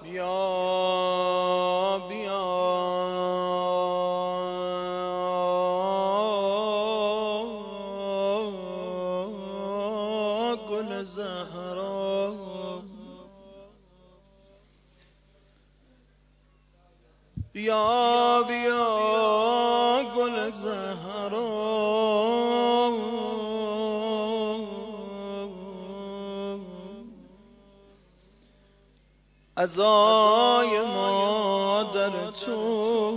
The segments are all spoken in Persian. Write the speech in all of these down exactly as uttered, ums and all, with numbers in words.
بیا بیا گل زهرا، بیا بیا گل زهرا، عزای مادر تو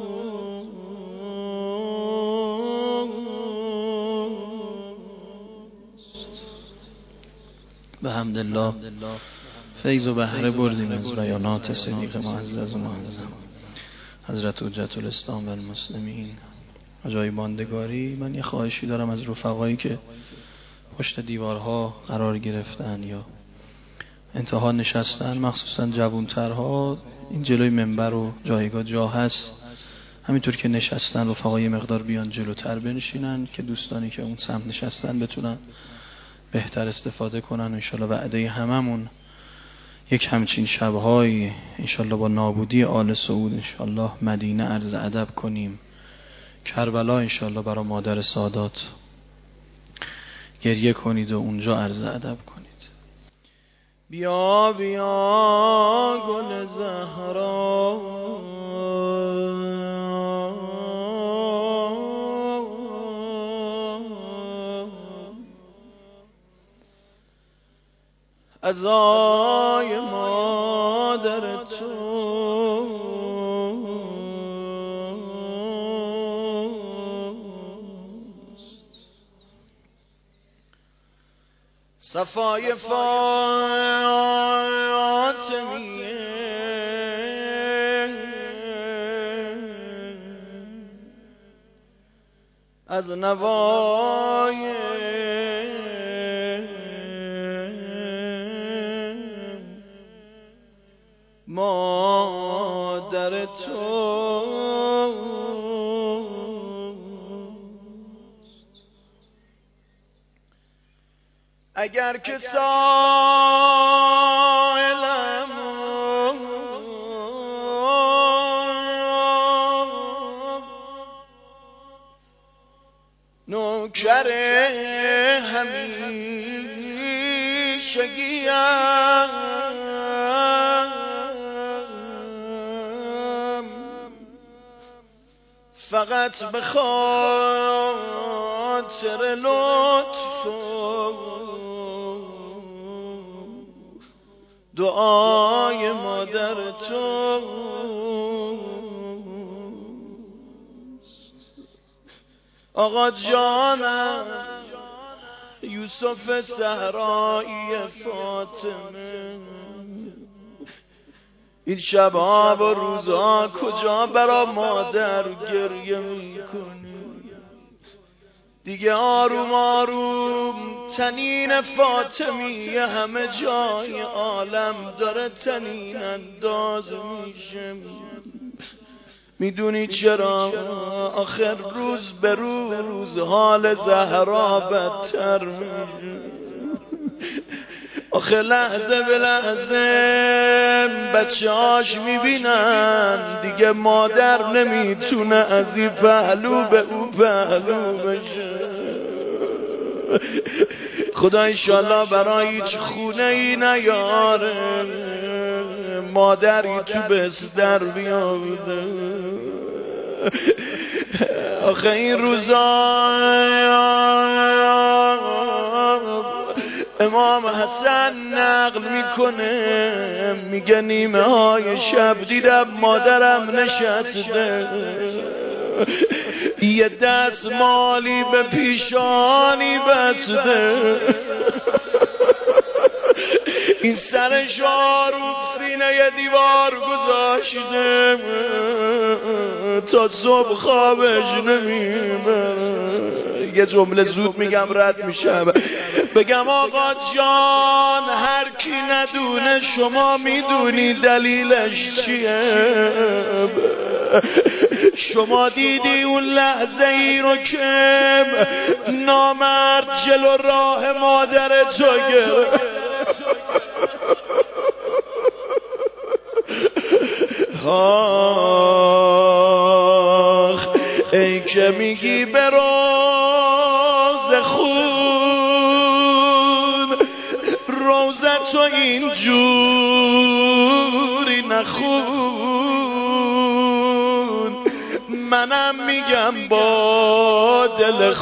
به حمدالله فیض و بهره بردیم از بیانات صدیق معزز و معظم حضرت حجت الاسلام و المسلمین. جای ماندگاری، من یه خواهشی دارم از رفقایی که پشت دیوارها قرار گرفتن یا انتها نشستن، مخصوصا جوانترها، این جلوی منبر و جایگاه جا هست، همینطور که نشستن رفقای مقدار بیان جلوتر بنشینن که دوستانی که اون سمت نشستن بتونن بهتر استفاده کنن. انشالله وعده هممون یک همچین شبهایی انشالله با نابودی آل سعود انشالله مدینه عرض ادب کنیم، کربلا انشالله برای مادر سادات گریه کنید و اونجا عرض ادب کنید. بیا بیا گل زهرا، عزای مادر تو صفای فاطمیه از نوای مادر تو اگر که سائلم نوکر همیشگیم، فقط به خاطر لطف دعای مادر تو آقا جانم یوسف صحرایی فاطمه، این شبها و روزها کجا برا مادر گریه میکنی؟ دیگه آروم آروم تنین فاطمیه همه جای عالم داره تنین انداز میشه. میدونی چرا؟ آخر روز به روز حال زهرا بدتر میشه. آخه لحظه به لحظه بچه هاش میبینن دیگه مادر نمیتونه از این پهلو به اون پهلو بشه. خدا انشالله برای هیچ خونه ای نیاره مادری تو بستر بیاوده. آخه این روزا امام حسن نقل میکنه، میگه نیمه های شب دیدم مادرم نشسته یه دست مالی به پیشانی بسته، این سرش رو سینه یه دیوار گذاشته تا صبح خوابش نمیبره. یه جمله زود میگم رد میشم، بگم آقا جان هر کی ندونه شما میدونی دلیلش چیه؟ شما دیدی اون لحظه ای رو که نامرد جلو راه مادر تو گرفت؟ آخ ای که میگی به راز خون روزه تو اینجوری نخون، منم میگم با دل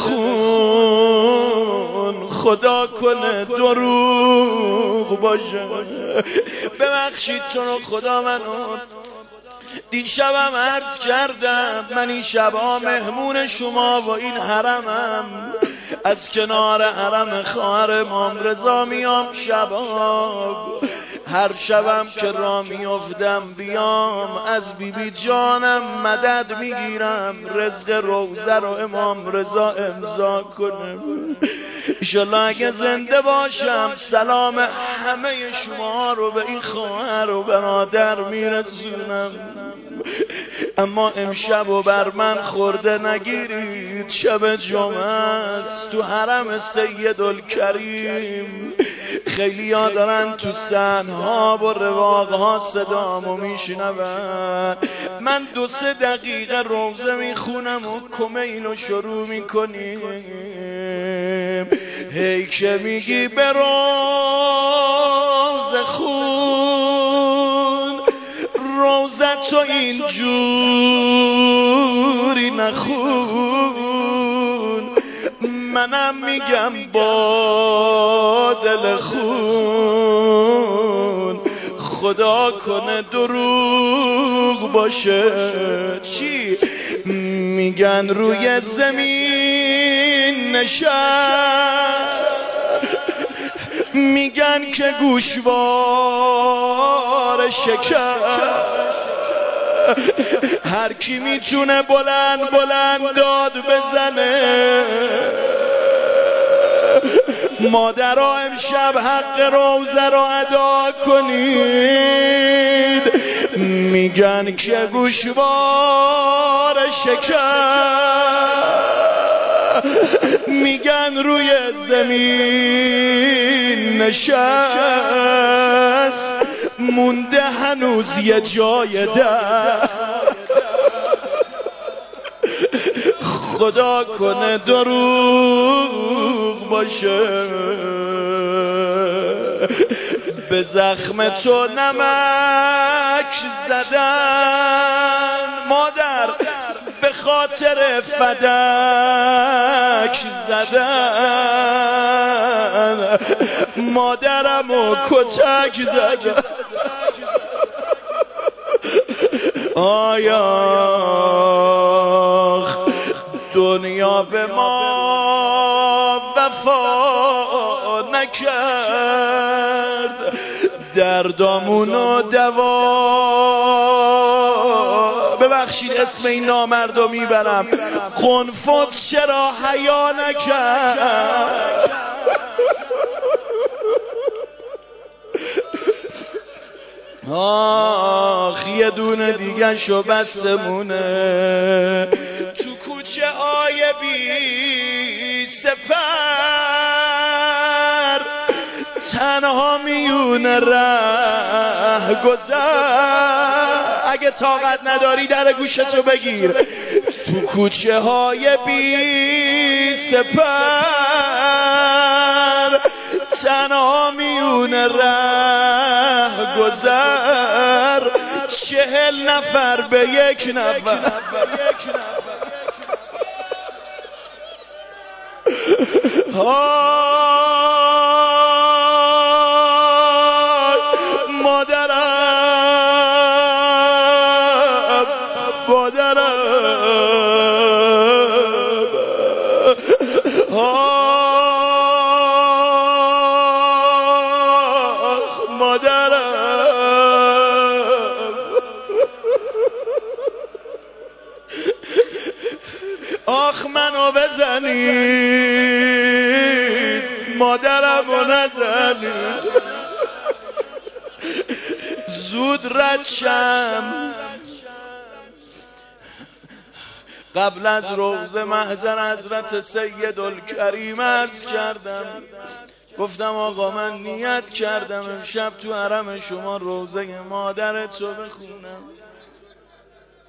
خون خدا کنه دروغ باشه. ببخشید تو رو خدا، منو دیشبم عرض کردم من این شبها مهمون شما و این حرمم، از کنار حرم خواهر امام رضا میام شبها، هر شبم که را میافتم بیام از بی بی جانم مدد میگیرم رزق روزه رو امام رضا امضا کنه. انشالله اگه زنده باشم سلام همه شما رو به این خواهر و برادر میرسونم. اما امشب و بر من خورده نگیرید، شب جمعه است تو حرم سیدالکریم. خیلی ها دارن تو صحنها و رواقها صدامو میشنون، من دو سه دقیقه روزه میخونم و کمینو شروع میکنیم. هی که میگی به راز خون روزه تو اینجوری نخون، منم میگم با دل خون خدا کنه دروغ باشه. چی میگن روی زمین نشست، میگن که گوشوار شکست، هر کی میتونه بلند بلند داد بزنه. مادرها امشب حق روزه رو ادا کنید، میگن که گوشوار شکست، میگن روی زمین نشست، مونده هنوز یه جای در. خدا کنه دروغ باشه، به زخم تو نمک زدن مادر، به خاطر فدک زدن، مادرمو کتک زدن. آیا دنیا به ما وفا نکرد، دردامونو دوا. ببخشید اسم این نامردو میبرم، قنفذ چرا حیا نکرد؟ آخ یه دونه دیگه شو بسمونه تو کوچه آی بی سفر، تنها میونه ره گذر. اگه طاقت نداری در گوشتو بگیر، تو کوچه های بی سفر، تنها میونه ره گذر، چهل نفر به یک نفر. مادرم مادرم آخ منو بزنید، مادرمو نزنید، زود رد شم. قبل از روزه محضر حضرت سیدالکریم عرض کردم، گفتم آقا من نیت کردم امشب تو حرم شما روزه مادرت رو بخونم.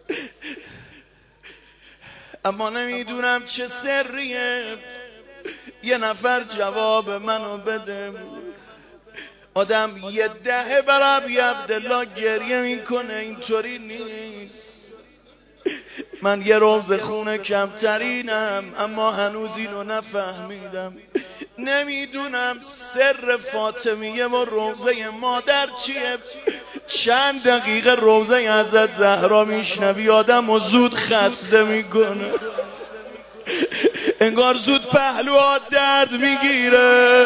اما نمیدونم چه سریه. یه نفر جواب منو بده. آدم یه دهه برای ابی عبدالله گریه میکنه، اینطوری نیست. من یه روز خونه کمترینم اما هنوز اینو نفهمیدم. نمیدونم سر فاطمیه و روزه مادر چیه. چند دقیقه روزه حضرت زهرا میشنوی آدم و زود خسته میکنه، انگار زود پهلوها درد میگیره.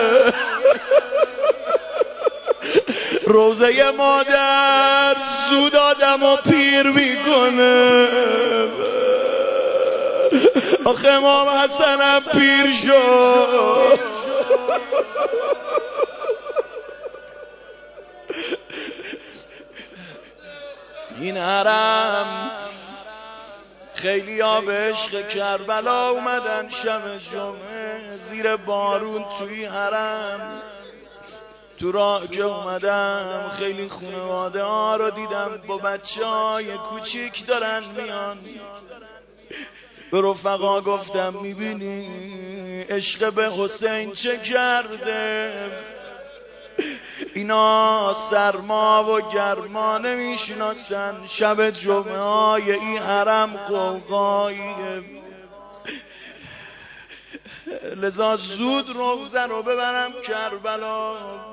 روزه مادر زود آدم و پیر میکنه. آخه امام حسنم پیر شد. این حرم خیلی ها به عشق کربلا اومدن شب جمعه زیر بارون توی حرم. تو راه که اومدم خیلی خانواده ها رو دیدم با بچه های کوچیک دارن میان. به رفقا گفتم میبینی عشق به حسین چه کرده؟ اینا سرما و گرما نمیشناسن. شب جمعه های این حرم قوقاییه. لذا زود روزه رو ببرم کربلا.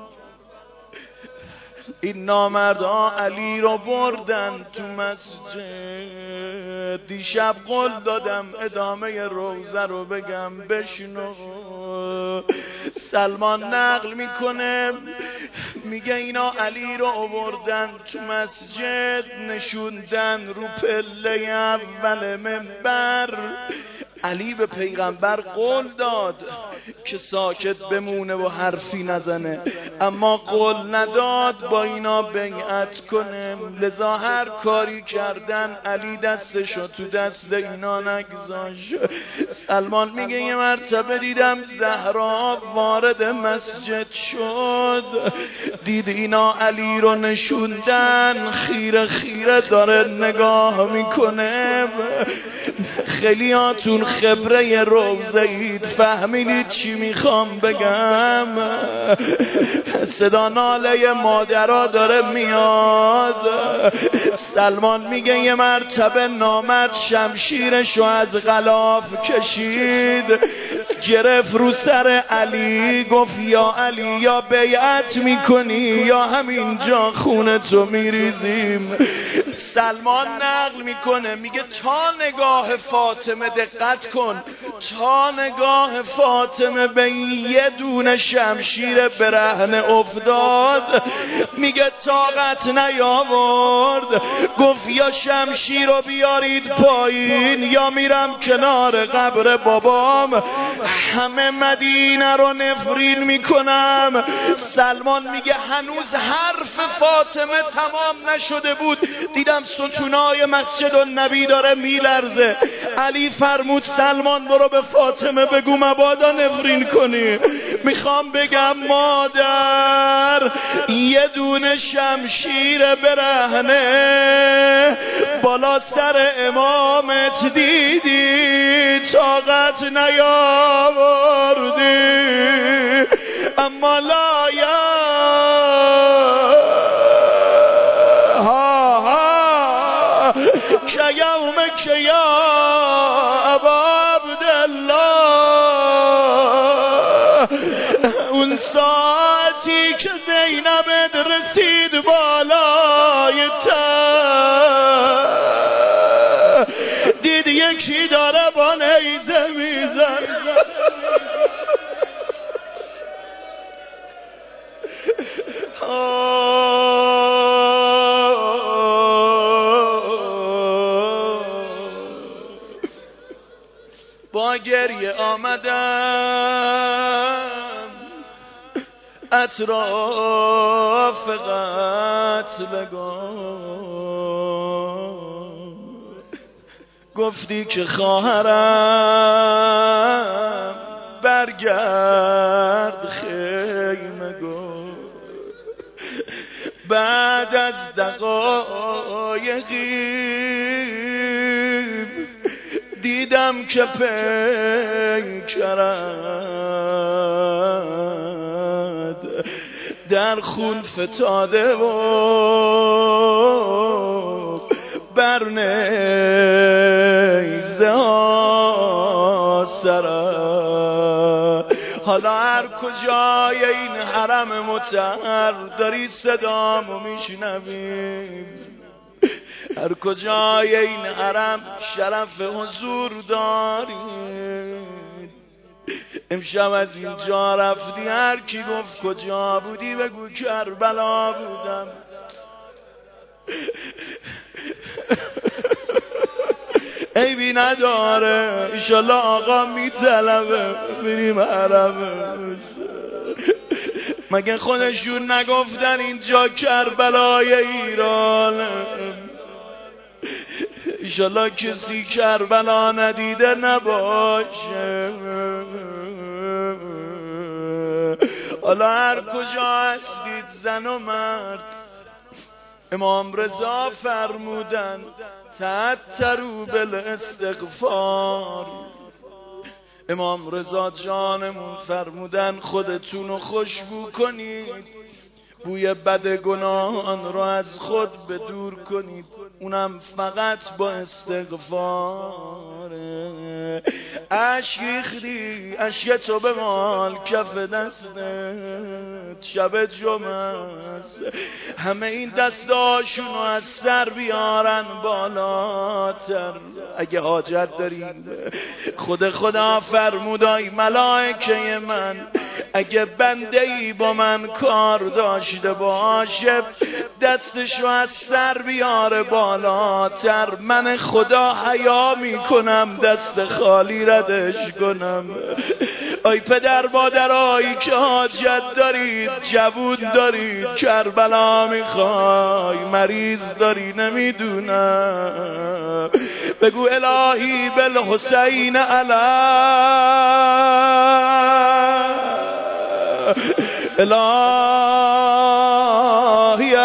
این نامردها علی رو بردن تو مسجد. دیشب قول دادم ادامه روزه رو بگم بشنو. سلمان نقل میکنه میگه اینا علی رو آوردن تو مسجد، نشوندن رو پله اول منبر. علی به پیغمبر قول داد که ساکت بمونه و حرفی نزنه، اما قول نداد با اینا بیعت کنه. لذا هر کاری کردن علی دستشو تو دست اینا نگذاشت. سلمان میگه یه مرتبه دیدم زهرا وارد مسجد شد، دید اینا علی رو نشوندن، خیره خیره داره نگاه میکنه. خیلی هاتون خبره روزه اید، فهمیدید چی میخوام بگم؟ صدا ناله مادرها داره میاد. سلمان میگه یه مرتبه نامرد شمشیرشو از غلاف کشید، گرفت رو سر علی، گفت یا علی یا بیعت میکنی یا همینجا خونه تو میریزیم. سلمان نقل میکنه میگه تا نگاه فاطمه، دقت کن، تا نگاه فاطمه به یه دونه شمشیر برهنه افتاد، میگه طاقت نیاورد، گفت یا شمشیر رو بیارید پایین یا میرم کنار قبر بابام، همه مدینه رو نفرین میکنم. سلمان میگه هنوز حرف فاطمه تمام نشده بود، دیدم ستونای مسجد النبی داره میلرزه. علی فرمود سلمان برو به فاطمه بگو مبادا نفرین کنی. میخوام بگم مادر، یه دونه شمشیر برهنه بالا سر امامت دیدی، طاقت نیاوردی، اما لا یا ها ها که یوم که یا ابا عبدالله، اون ساعتی که زینبت رسید بالای تن، دید یکی داره با نیزه میزن. با گریه آمدم اطراف قتلگاه، گفتی که خواهرم برگرد خیمه گو. بعد از دقایقی دیدم که پیکرد در خون فتاده و بر نیزه ها سرد. حالا هر کجای این حرم مطهر داری صدامو میشنوی، هر کجای این حرم شرف حضور داری، امشب از اینجا رفتی هر کی گفت کجا بودی بگو کربلا بودم. عیبی نداره، انشالله آقا میطلبه بریم حرمش. مگه خودشون نگفتن اینجا کربلای ایرانه؟ انشالله کسی کربلا ندیده نباشه. حالا هر کجا هستید زن و مرد، امام رضا فرمودن تعطروا بالاستغفار. امام رضا جانمون فرمودن خودتونو خوشبو کنید، بوی بد گناهان رو از خود به دور کنید، اونم فقط با استغفار. اشک ریختی، اشک تو به مال کف دستت، شب جمعه است، همه این دستاشون رو از سر بیارن بالاتر. اگه حاجت داریم خود خدا فرمودای ملائکه من اگه بنده ای با من کار داشته باشه دستشو از سر بیاره بالاتر، من خدا حیا میکنم دست خالی ردش کنم. ای پدر مادرایی که حاجت دارید، جوون دارید، کربلا میخوای، مریض داری نمیدونم، بگو الهی بالحسین علی الهی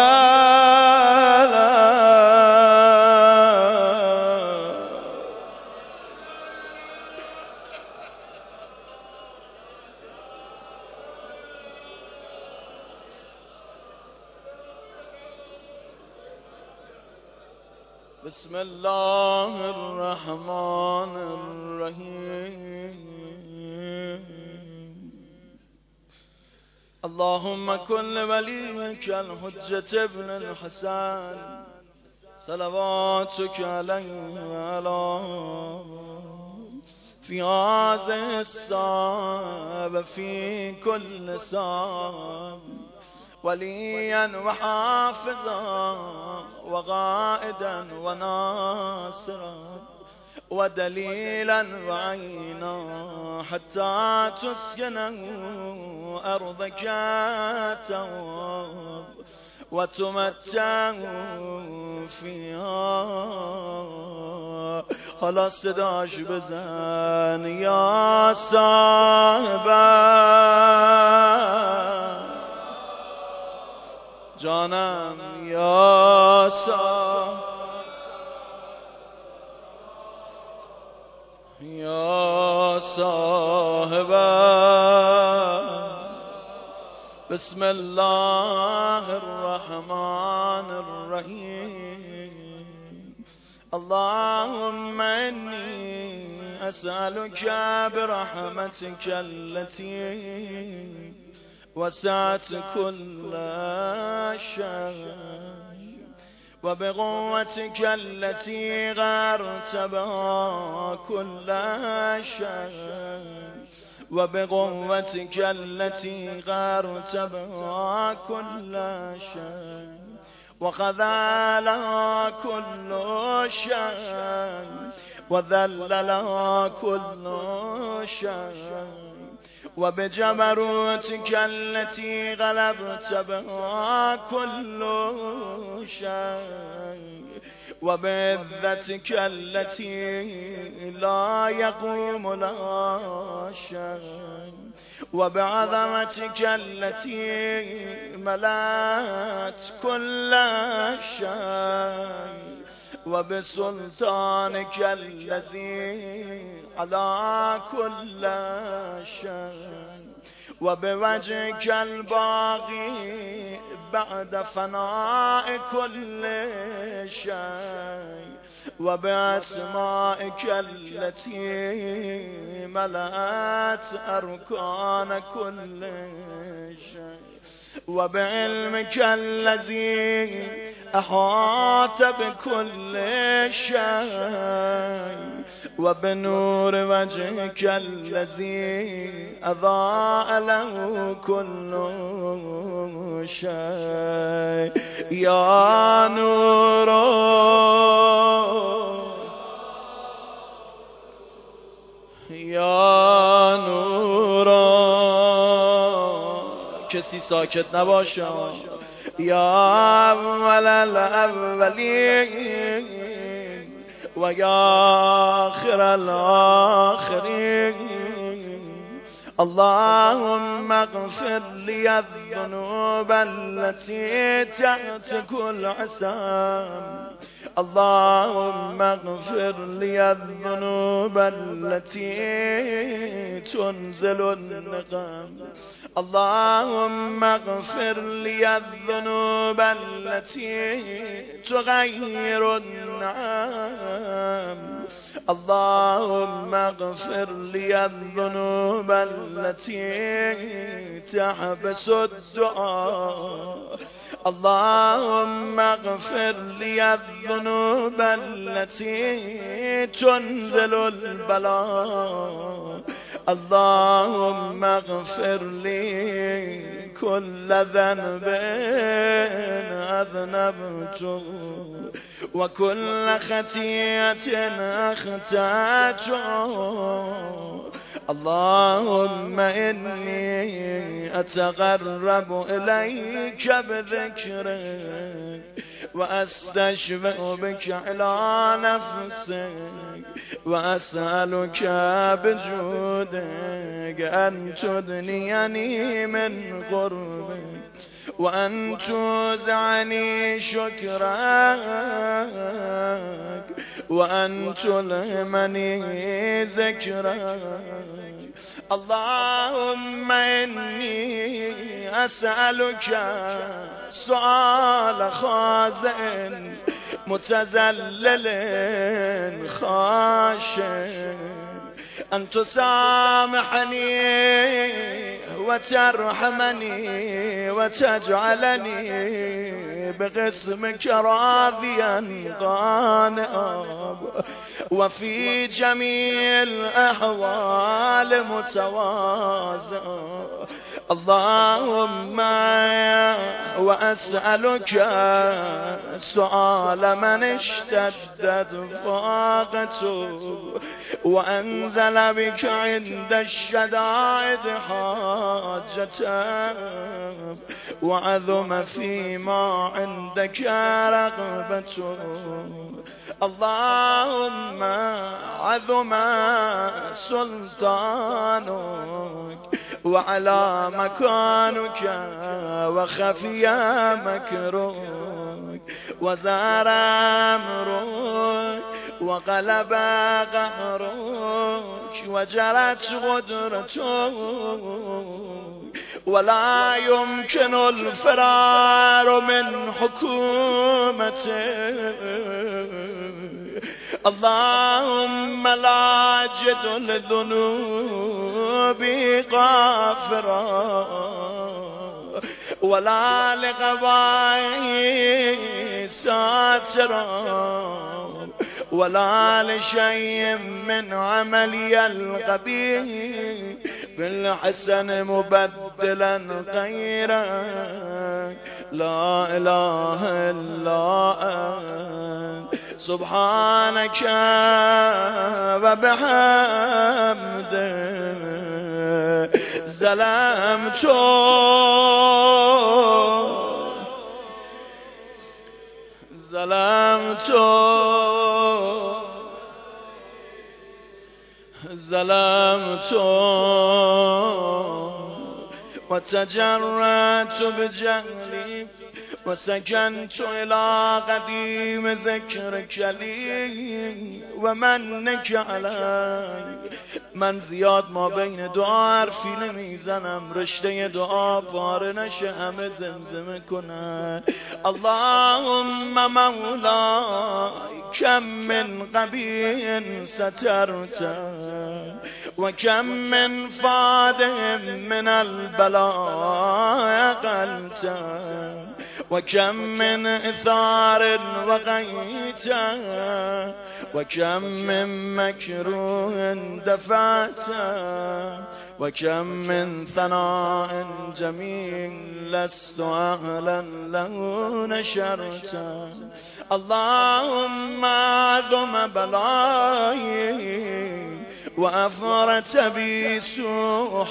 بسم الله الرحمن الرحیم. اللهم كن لوليك الحجة ابن الحسن صلواتك عليه وعلى في هذه الساعة وفي كل ساعة وليا وحافظا وقائدا وناصرا ودليلا وعينا حتى تسكنه أرضك تواب وتمتع فيها. حالا صداش بزن یا صاحبا جانم یا صاحب یا صاحبا. بسم الله الرحمن الرحيم. اللهم إني أسألك برحمتك التي وسعت كل شيء وبقوتك التي غرت بها كل شيء وبقوتك التي غرت بها كل شيء وخذلها كل شيء وذللها كل شيء وبجبروتك التي غلبت بها كل شيء وبعزتك التي لا يقوم لها شيء وبعظمتك التي ملأت كل شيء وبسلطانك الذي على كل شيء وبوجهك الباقي بعد فناء كل شيء وبأسمائك التي ملأت أركان كل شيء وبعلمك الذي أحاط بكل شيء وبنور وجهك الذي أضاء له كل شيء يا نور یا نورا. کسی ساکت نباشه. یا اول الاولین و یا آخر الاخرین اللهم اغفر لي الذنوب التي تأتك العسام اللهم اغفر لي الذنوب التي تنزل النقم اللهم اغفر لي الذنوب التي تغير النعم اللهم اغفر لي الذنوب التي تحبس الدعاء اللهم اغفر لي الذنوب التي تنزل البلاء اللهم اغفر لي كل ذنب أذنبته وكل خطيئة أخطأته اللهم إني أتقرب إليك بذكرك وأستشفع بك على نفسك وأسألك بجودك أن تدنيني من قربك وأن توزعني شكرك وأن تلهمني ذكرك اللهم إني أسألك سؤال خازع متذلل خاشع أن تسامحني وترحمني وتجعلني بقسمك راضيا قانعا وفي جميع الأحوال متواضعا اللهم وأسألك سؤال من اشتدت فاقته وأنزل بك عند الشدائد حاجته وعظم فيما عندك رغبته اللهم عظم سلطانك وعلى مكانك وخفي مكرك وزار أمرك وغلب قهرك وجرت قدرتك ولا يمكن الفرار من حكومتك اللهم لا أجد لذنوب غافرا ولا لغبائي ساترا ولا لشيء من عملي القبيح بالحسن مبدلا غيرا لا إله إلا أنت سبحانك وبحمدك ظلمت ظلمت ظلمت وتجرأت بجهلي وسكنت إلى قديم ذكرك لي ومنك علي. من زیاد ما بین دعا حرفی نمیزنم، رشته دعا پاره نشه همه زمزمه کنه. اللهم مولاي كم من قبيح سترت وكم من فاد من البلاء قلت وكم من إثار وغيت وكم من مكروه دفعت وكم من ثناء جميل لست أهلا له نشرت. اللهم عظم بلاي وأفرت بي سوء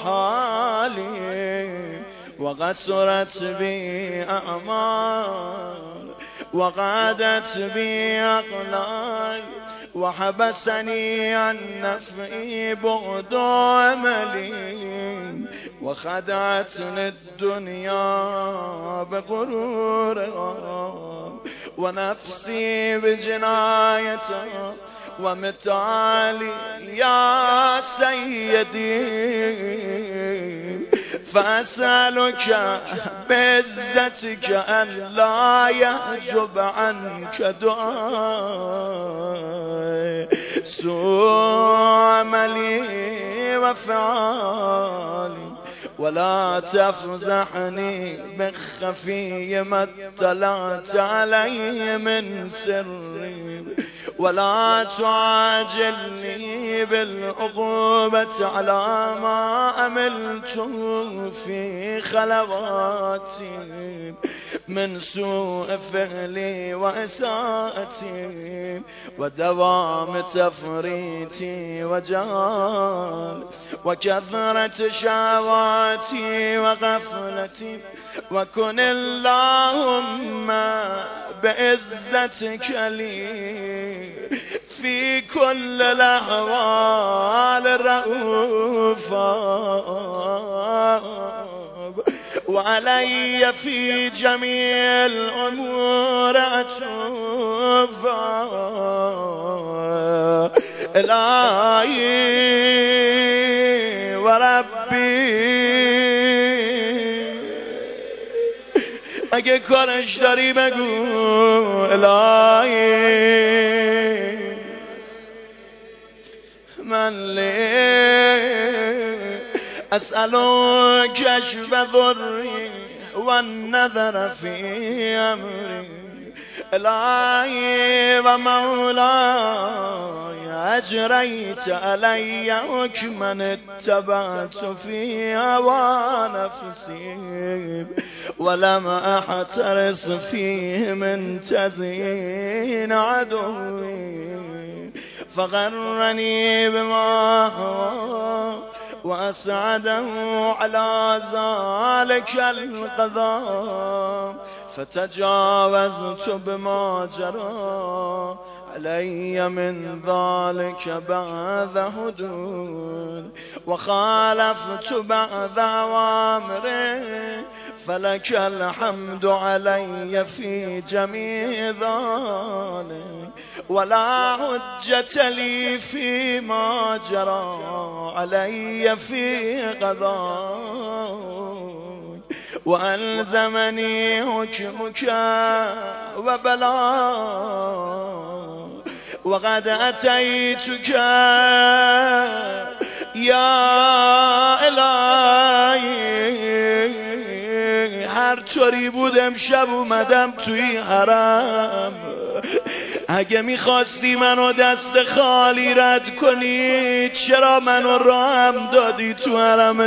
حالي وقصرت بي أعمال وقعدت بي أقلاي وحبسني عن نفعي بعد أملي وخدعتني الدنيا بغرورها ونفسي بجنايتها ومتعالي يا سيدي. فأسألك بعزتك أن لا يحجب عنك دعاء سوء عملي وفعالي ولا تفزحني بخفي ما اطلعت عليه من سري ولا تعاجلني بالعقوبة على ما عملت في خلواتي من سوء فعلي وإساءتي ودوام تفريطي وجهالي وكثرة شهواتي وغفلتي. وكن اللهم بعزتك لي في كل الأحوال رؤوفا وعلي في جميع الأمور أتوبا. إلهي وربي اگه کارش داری بگو. الهی من لی اسألو کشف ضری والنظر فی امری. الهی و مولاي اجریت علی حکما اتبعت فی هوى نفسی ولم احترس فيه من تزيين عدوي فغرني بما هوى وأسعده على ذلك القضاء فتجاوزت بما جرى علي من ذلك بعد حدود وخالفت بعد أوامره فلك الحمد علي في جميع ذلك ولا حجة لي فيما جرى علي في قضاء وألزمني حكمك وبلاء وقد أتيتك يا إلهي هر طوری بود امشب اومدم توی حرم. اگه میخواستی منو دست خالی رد کنی چرا منو راهم دادی تو حرم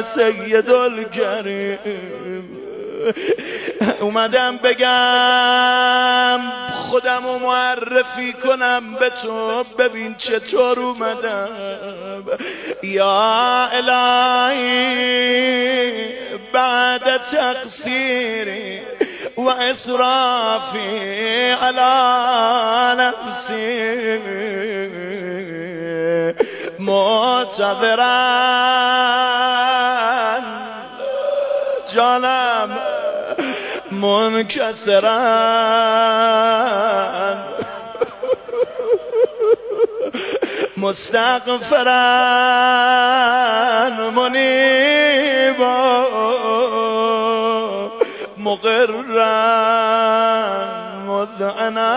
سیدالکریم؟ اومدم بگم خودمو معرفی کنم به تو، ببین چطور اومدم. یا الهی بعد تقصیری و اسرافی علی نفسی معتذرا جانم منکسرا مستغفرا منیبا مقرا مذعنا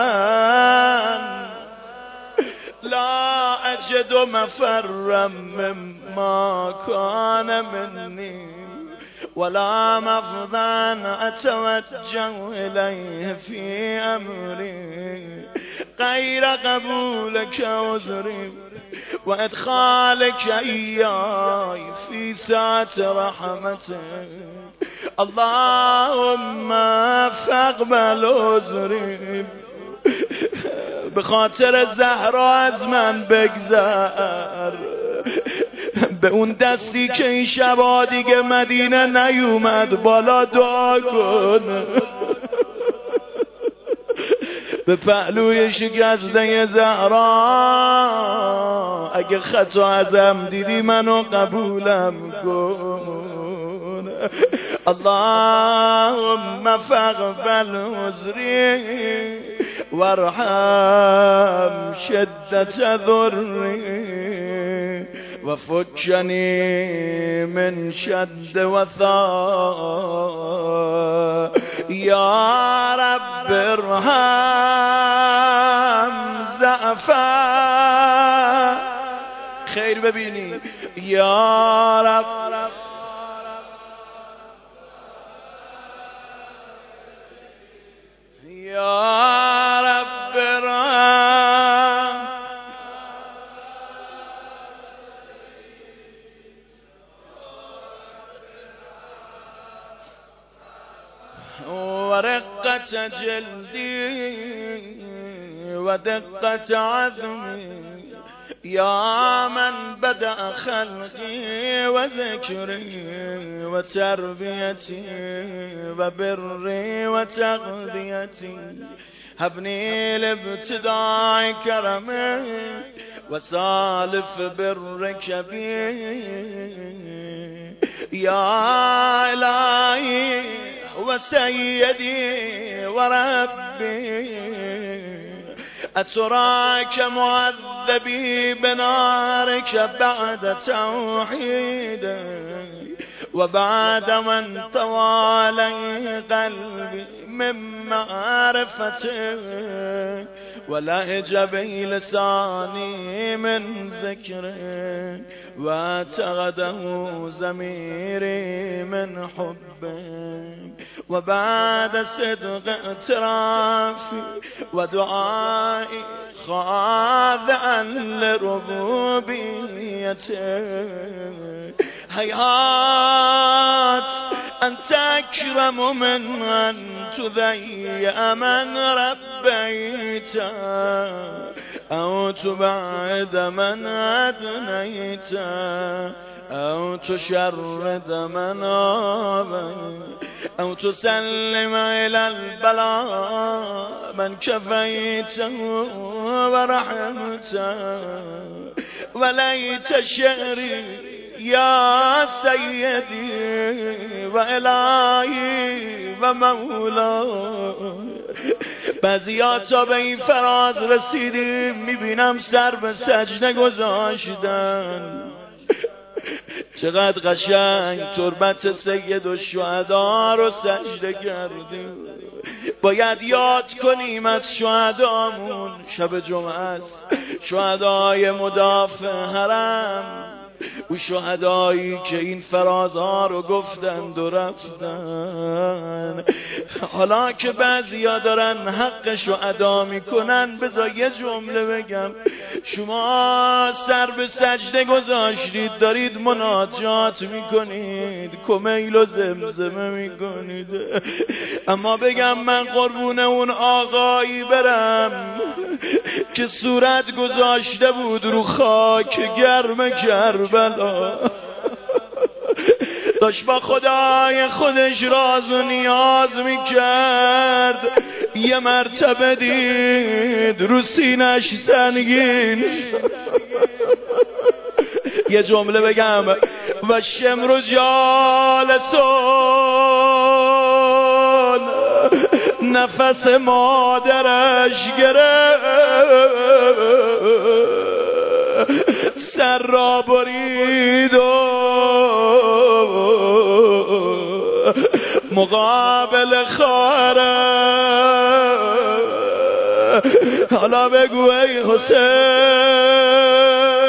لا أجد مفرا مما كان مني ولا مفضا أتوجه إليه في أمري غير قبولك عذري وإدخالك إياي في ساعة رحمتك اللهم فاقبل عذري به خاطر زهرا از من بگذر به اون دستی که این شبا دیگه مدینه نیومد بالا دعا کن به پهلوی شکسته زهرا اگه خطا ازم دیدی منو قبولم کن اللهم فاقبل عذري وارحم شدة ذري وفكني من شد وثاء يا رب ارحم زعفا خير ببيني يا رب يا رب ارحم ورقة جلدي ودقة عظمي يا من بدأ خلقي وذكري وتربيتي وبري وتغذيتي هبني لابتداء كرمك وسالف برك بي يا إلهي وسيدي وربي أتراك معذبي بنارك بعد توحيدك وبعد من توالي قلبي من معرفتك ولهج بي لساني من ذكرك واتغده زميري من حبك وبعد صدق اعترافي ودعائي خاضعا لربوبيتك هيهات أن تكرم من أن تذيع من ربيت أو تبعد من أدنيت أو تشرد من آبيت أو تسلم إلى البلاء من كفيته ورحمته وليت شعري يا سيدي وإلهي ومولاي بعضیا تا به این فراز رسیدیم میبینم سر به سجده گذاشتن چقدر قشنگ تربت سید الشهدا رو سجده کردیم باید یاد کنیم از شهدامون شب جمعه است شهدای مدافع حرم او شهدایی که این فرازها رو گفتند و رفتن حالا که بعضیا دارن حقشو ادا میکنن بذار یه جمله بگم شما سر به سجده گذاشتید دارید مناجات میکنید کمیل و زمزمه میکنید اما بگم من قربون اون آقایی برم که صورت گذاشته بود رو خاک گرم کربلا داشت با خدای خودش راز و نیاز میکرد یه مرتبه دید رو سینش سنگین یه جمله بگم و شمر جالسون نفس مادرش گرفت، سر را برید و مقابل خواهر. حالا بگو ای حسین،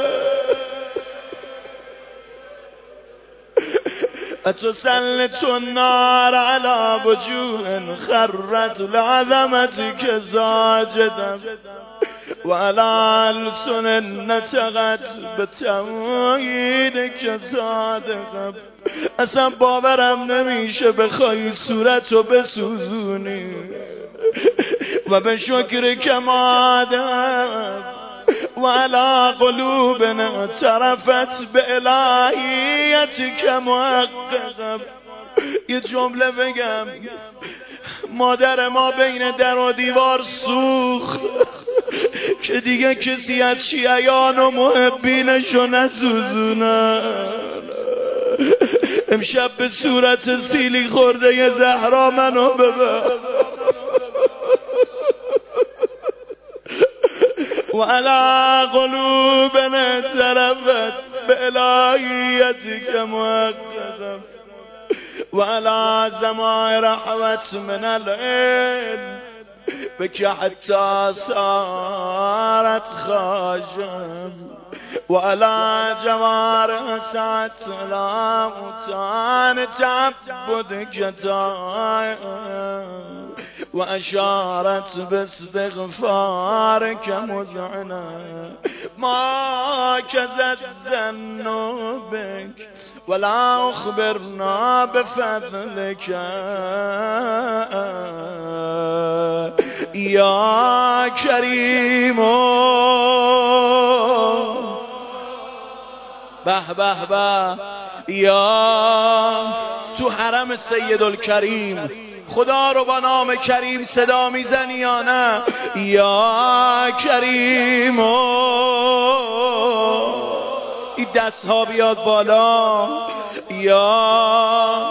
فتسلط النار على وجوه خرت لعظمتك ساجدا وعلى ألسن نطقت بتوحیدك صادقا. اصلا باورم نمیشه بخوای صورتو بسوزونی و به شکر کمادت و علی قلوبنا طرفت به الهیتک محققا. یه جمله بگم، مادر ما بین در و دیوار سوخت که دیگه کسی از شیعیان و محبینشو نسوزونه. امشب به صورت سیلی خورده ی زهرا منو ببر و علی قلوبنا طرفت بإلهیتک محققا و علی زمائر رحمت من العلم بك حتى صارت خاشم و علی جوارح سعت لا متان تعبدك تائم و اشارت باستغفارك مذعنا ما كذا الظن بك ولا اخبرنا بفضلك یا کریم. به به به. یا تو حرم سیدالکریم خدا رو با نام کریم صدا میزنی یا نه؟ یا کریم. این دست ها بیاد بالا. یا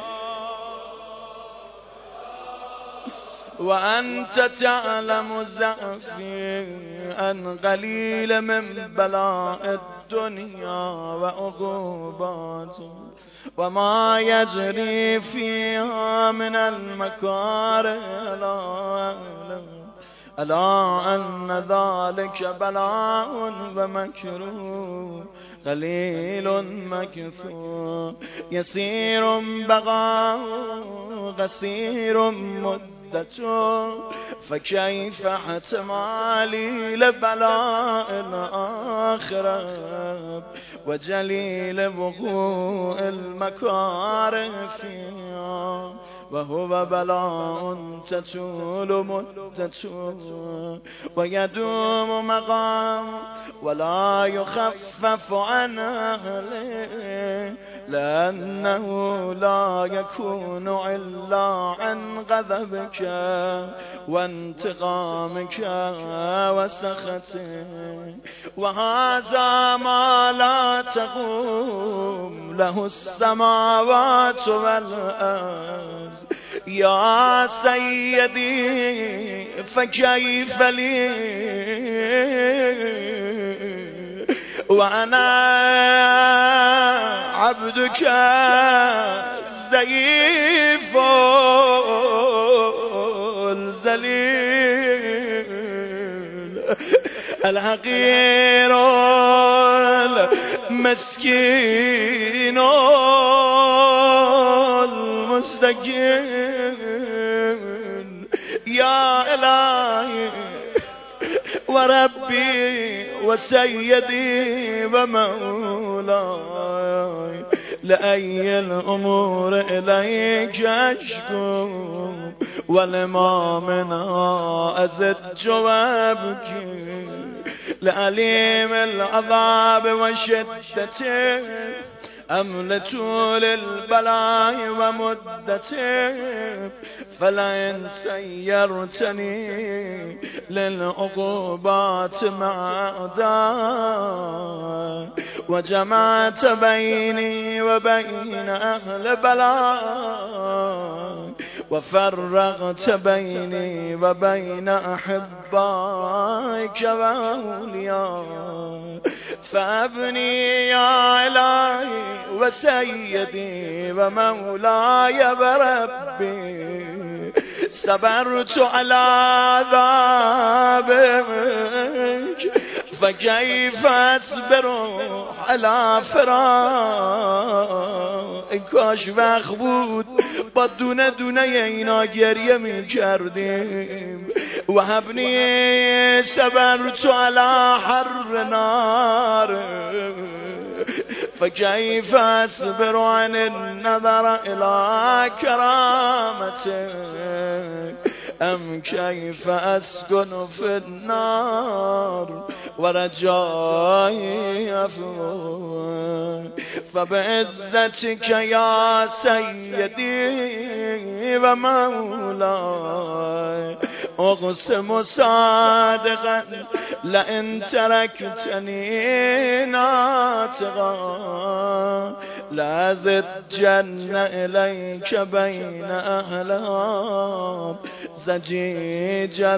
و انت تعلم ضعفی ان قلیل من بلاء الدنیا و عقوبات و ما یجری فیها من المکاره الا ان ذلك بلاء و مکروه قلیل مکثور یسیر بقاء قصیر مدته فكيف احتمالي لبلاء الآخرة وجليل وقوع المكاره فيها وهو بلاء تطول مدته ويدوم مقام ولا يخفف عن أهله لأنه لا يكون إلا عن غضبك وانتقامك وسخطك وهذا ما لا تقوم له السماوات والأرض يا سيدي فكيف لي وأنا عبدك ضعيف الذليل الحقير المسكين المستكين يا إلهي وربي وسيدي ومولاي لأي الأمور إليك أشكو ولما منها أزج وأبكي لأليم العذاب وشدته أم لطول البلاء ومدته فلئن سيرتني للعقوبات مع أعداء وجمعت بيني وبين أهل بلاء وفرقت بيني وبين أحبائك وأوليائك فابني يا إلهي وسيدي ومولاي وربي صبرت على عذابك فكيف أصبر على فراق کاش وقت بود با دونه دونه اینا گریه می کردیم و هبنی صبرت على حر نار فكيف أصبر عن النظر إلى كرامتك أم كيف أسكن في النار ورجائي عفوك فبعزتك يا سيدي ومولاي أقسم صادقا لئن تركتني ناطقا لأزجن إليك بين أهلام زجيجا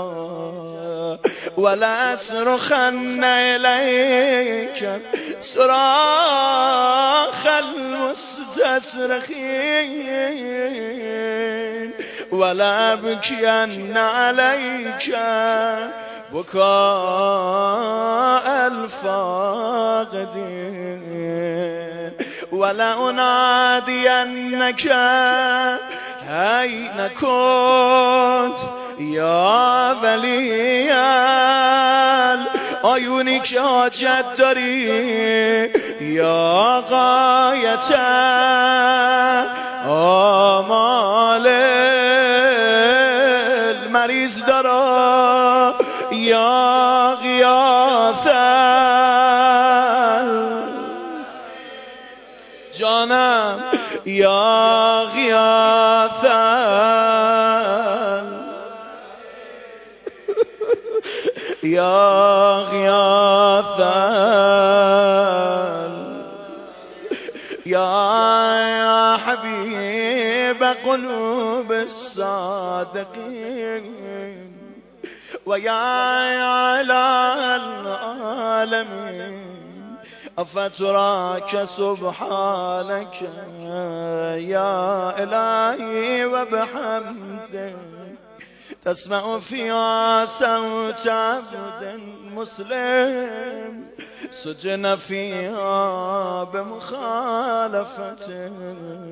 ولا أصرخن إليك صراخ المستصرخين ولا أبكين عليك بكاء الفاقدين ولا أنادينك أين كنت يا ولي العیونی که حاجت داری یا غایت آمال المریض دارا یا غیاث جانم یا غیاث یا غیاث یا حبیب قلوب الصادقین و یا علی العالمین أفتراك سبحانك يا إلهي وبحمدك تسمع فيها صوت عبد مسلم سجن فيها بمخالفته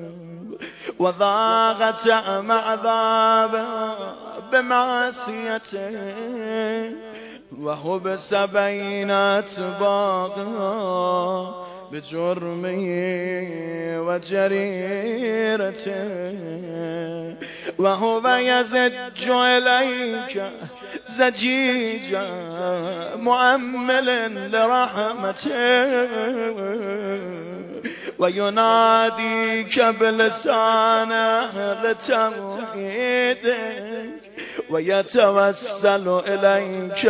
وضاقت طعم عذابها بمعصيته وحبس بين أطباقها بجرمه وجريرته وهو يزج إليك زجيجا مؤمل لرحمته ويناديك بلسان أهل توحيدك ويتوسل إليك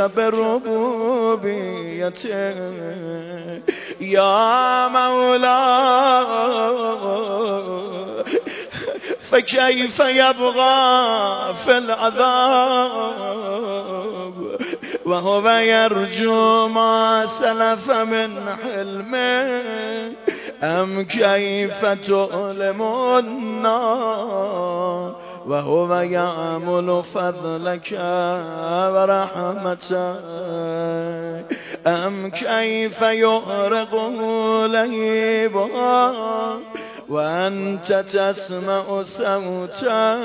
بربوبيته يا مولاي فكيف يبغى في العذاب وهو يرجو ما سلف من حلمه أم كيف تؤلم النار وهو يعمل فضلك ورحمتك أم كيف يغرقه لهيبا وأنت تسمع صوتا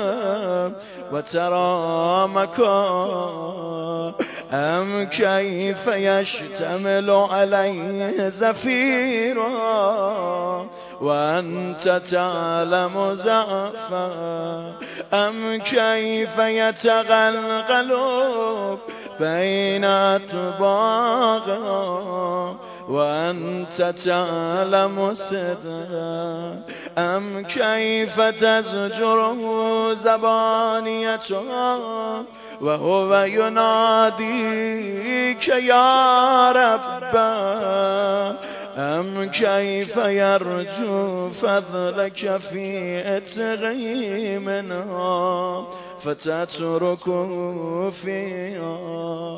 وترى مكان أم كيف يشتمل عليه زفيرا وأنت تعلم زعفا أم كيف يتغلغل بين أطباقها وأنت تعلم صدقا أم كيف تزجره زبانيتها وهو يناديك يا رب ام کیف یرجو فضلک فی اتقی منها فتترکو فیها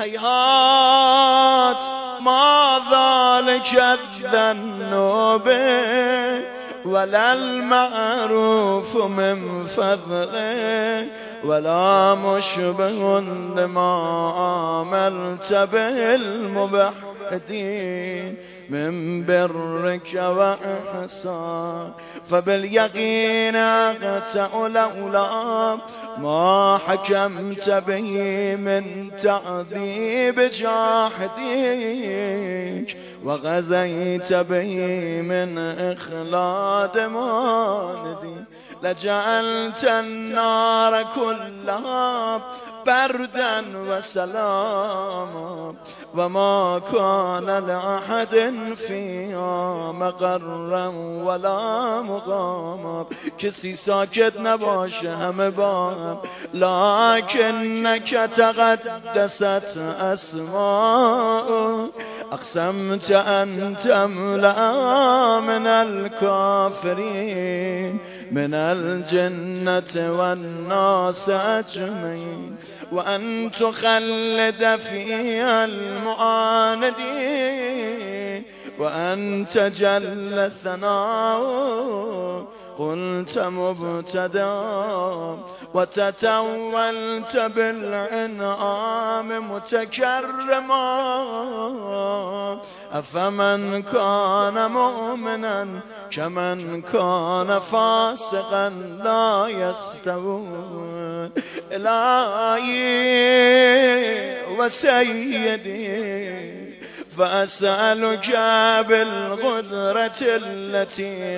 حیات ما ذلک الذنوب ولا المعروف من فضله ولا مشبه لما عملت به الموحدين من برك وإحسان فباليقين أقطع لولا ما حكمت به من تعذيب جاحديك وغزيت به من إخلاد ماندي لجعلت النار كلها بردا وسلاما وما كان لأحد فيها مقرا ولا مقاما کسی ساکت نباشه همه با هم لكنك تقدست اسماء اقسمت ان تملأ من الكافرين من الجنة والناس أجمعين وأن تخلد فيها المعاندين وأن تجل ثناؤه قلت مبتدا وتتولت بالانعام متكرما افمن كان مؤمنا كمن كان فاسقا لا يستوون الهي وسيدي فأسألك بالقدرة التي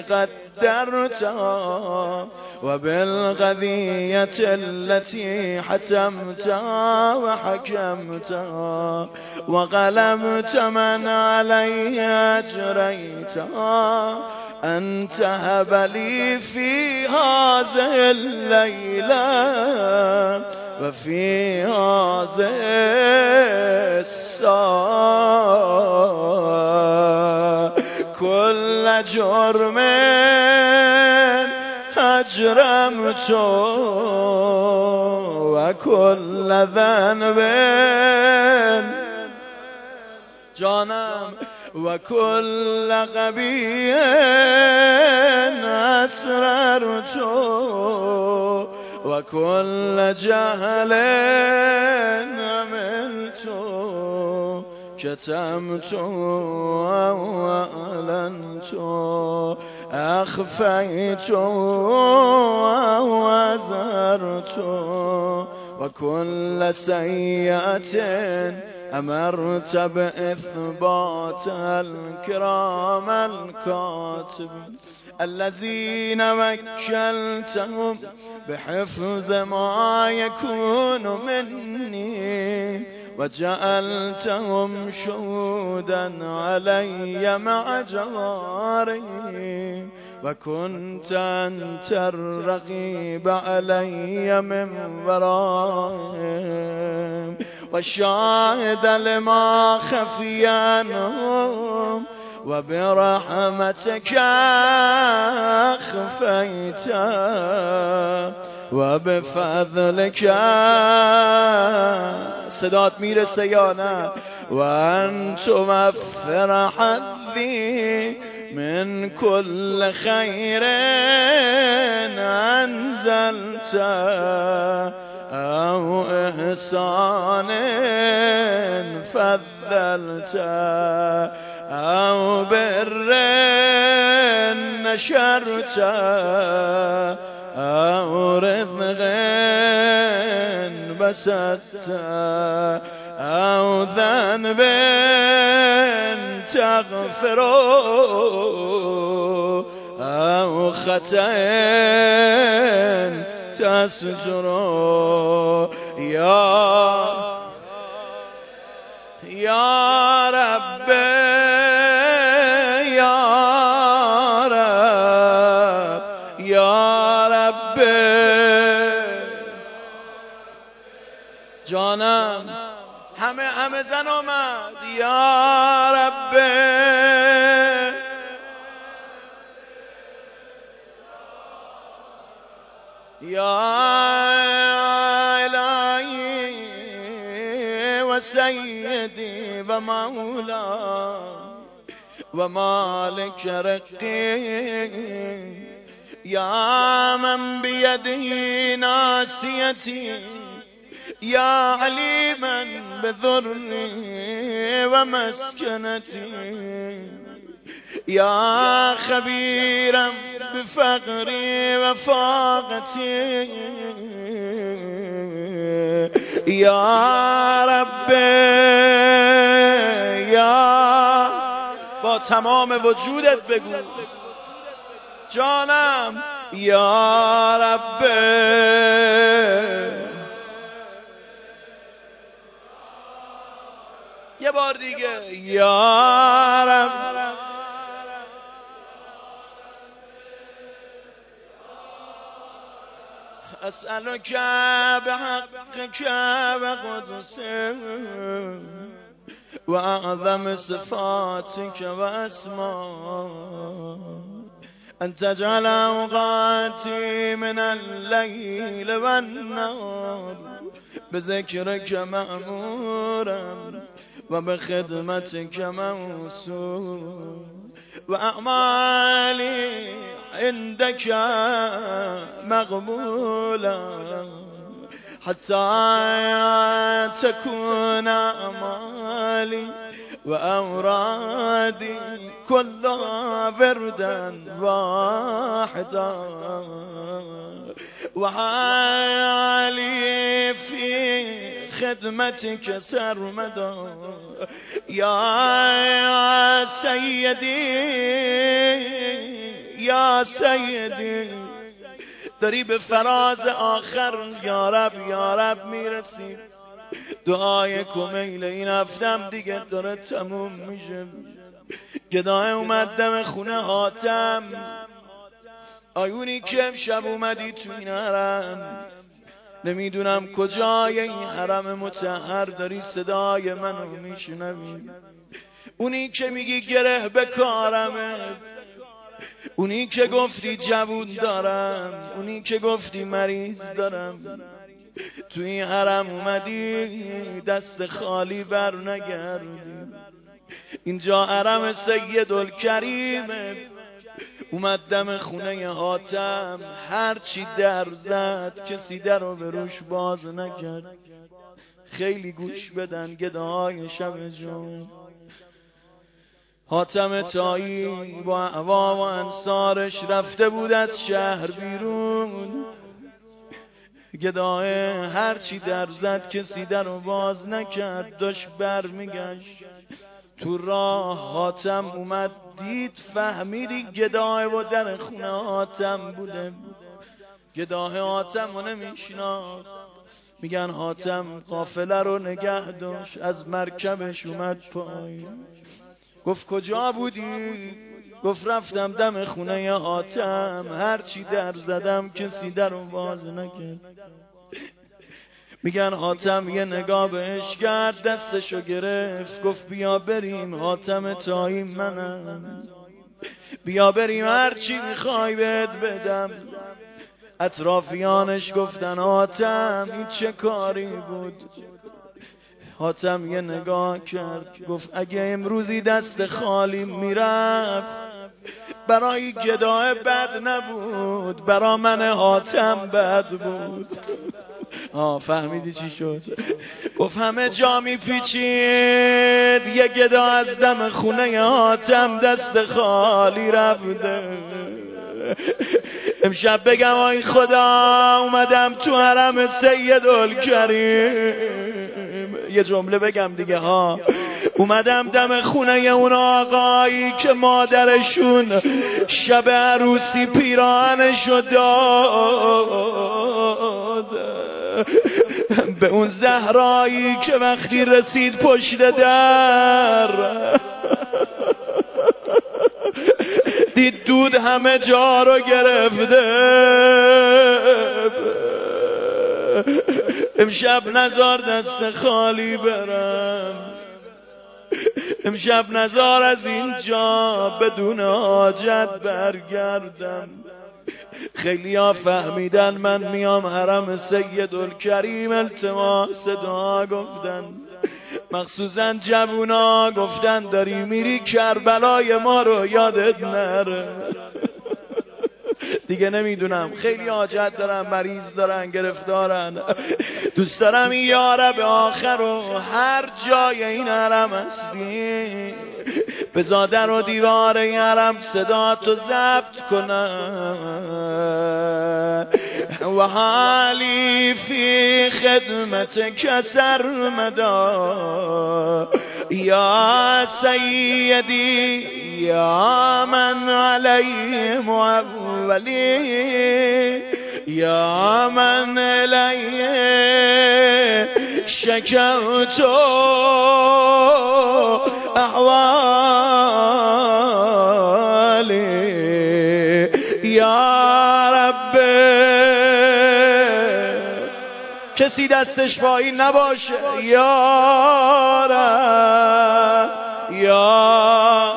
قدرتها وبالقضية التي حتمتها وحكمتها وغلبت من عليها أجريتها أن تهب لي في هذه الليلة وفي هذه الساعة كل جرم أجرمت وكل ذنب جانم وكل قبيح أسررت وكل جهل عملت كتمت وأعلنت أخفيت وأزهرت وكل سيئة أمرت بإثبات الكرام الكاتبين الذين وكلتهم بحفظ ما يكون مني وجعلتهم شهودا علي مع جوارهم وكنت أنت الرقيب علي من ورائهم والشاهد لما خفي عنهم وبرحمتك أخفيت وبفضلك صدات میرسه یا نه وأن توفر حظي من كل خير أنزلت أو إحسان فضلت أو بر نشرت أو رزق بسطت أو ذنب تغفر أو خطأ تسجر يا يا رب يا رب يا رب جانم همه همه زن آمد یا رب یا الهی و سیدی و مولا و مالک رقی یا من بیدی ناسیتی یا علیما بذری و مسکنتی یا خبیرا بفقری و فاقتی یا رب یا با تمام وجودت بگو جانم یا رب یه بار دیگه یا رب اسألك بحقك وقدسك وأعظم صفاتك وأسماء أن تجعل أوقاتي من الليل والنهار بذكرك مأمورا وبخدمتك موصول وأعمالي عندك مقبولا حتى تكون أعمالي وأورادي كلها بردا واحدا وحالي في خدمتك سرمدا يا سيدي يا سيدی داری به فراز آخر یا رب یا رب میرسی دعای کمیل این هفتم دیگه داره تموم میشه گدای اومد دم خونه حاتم آیونی که امشب اومدی تو این حرم نمیدونم کجای این حرم مطهر داری صدای منو میشنوی اونی که میگی گره به کارمه اونی که گفتی جوون دارم اونی که گفتی مریض دارم تو این حرم اومدی دست خالی بر نگردی اینجا حرم سیدالکریمه اومد دم خونه حاتم هرچی در زد کسی در رو به روش باز نکرد خیلی گوش بدن گداهای شب جون حاتم طایی با اعوام و انصارش رفته بود از شهر بیرون گداه هرچی در زد کسی در رو باز نکرد داشت بر میگشت تو راه حاتم اومد دید فهمیدی گداه و در خونه حاتم بوده گداه حاتم رو نمیشناخت میگن حاتم قافله رو نگه داشت از مرکبش اومد پایین گفت کجا بودی؟ گفت رفتم دم خونه حاتم هرچی در زدم کسی در رو باز نکرد میگن حاتم یه نگاه بهش کرد دستشو گرفت گفت بیا بریم حاتم طایی منم بیا بریم هرچی میخوای بهت بدم اطرافیانش گفتن حاتم این چه کاری بود حاتم یه نگاه کرد گفت اگه امروزی دست خالی میرفت برای گداه بد نبود برای من حاتم بد بود آه فهمیدی چی شد گفت همه جا میپیچید یه گدا از دم خونه حاتم دست خالی رفته امشب بگم آی خدا اومدم تو حرم سیدالکریم یه جمله بگم دیگه ها اومدم دم خونه اون آقایی که مادرشون شب عروسی پیراهنشو داد به اون زهرایی که وقتی رسید پشت در دید دود همه جا رو گرفته امشب نزار دست خالی برم امشب نزار از اینجا بدون حاجت برگردم. خیلی ها فهمیدن من میام حرم سیدالکریم التماس دعا گفتن، مخصوصا جوونا گفتن داری میری کربلای ما رو یادت نره. دیگه نمیدونم، خیلی حاجت دارن، مریض دارن، گرفتارن. دوست دارم این یارب آخر و هر جای این حرم هستی بزا در و دیوار این حرم صدا تو ضبط کنم. و حالی فی خدمتک سرمدا یا سیدی یا من علی معولی یا من علی شکوت احوالی یا رب. کسی دستش پایین نباشه. یا رب یا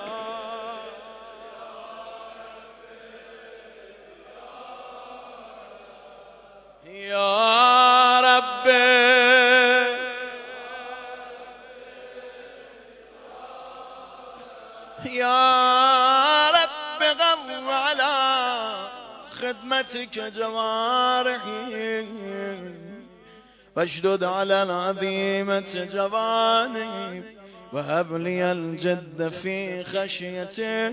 یا رب یا رب قو على خدمتك جوارحي واشدد على العظيمة جواني وهب لي الجد في خشيتك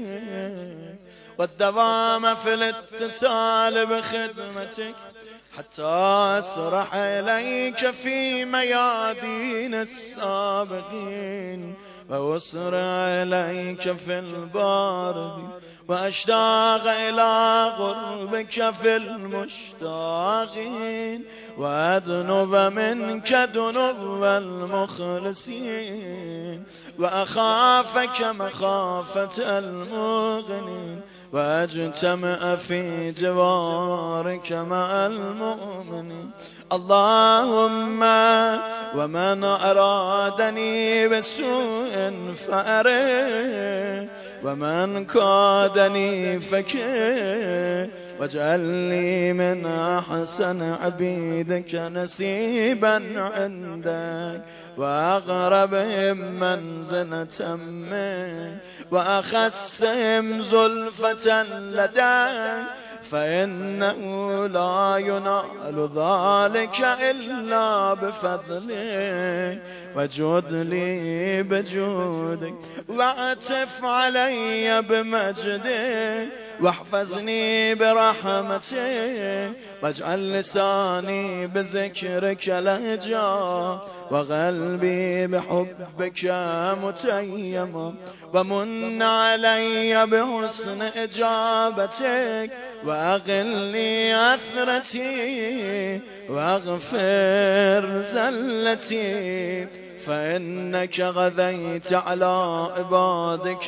والدوام في الاتصال بخدمتك حتى أسرح إليك في ميادين السابقين وأسرع إليك في البارد وأشتاق إلى قربك في المشتاقين وأدنب منك دنب المخلصين وأخافك مخافة المغنين وأجتمع في جوارك مع المؤمنين. اللهم ومن أرادني بسوء فأره ومن كادني فكه واجعل لي من أحسن عبيدك نسيبا عندك وأقربهم منزلة منك وأخسهم زلفة لديك فإنه لا ينال ذلك إلا بفضلك وجد لي بجودك واعتف علي بمجدك واحفظني برحمتك واجعل لساني بذكرك لهجا وقلبي بحبك متيما ومن علي بحسن إجابتك وأقلني عثرتي واغفر زلتي فإنك غذيت على عبادك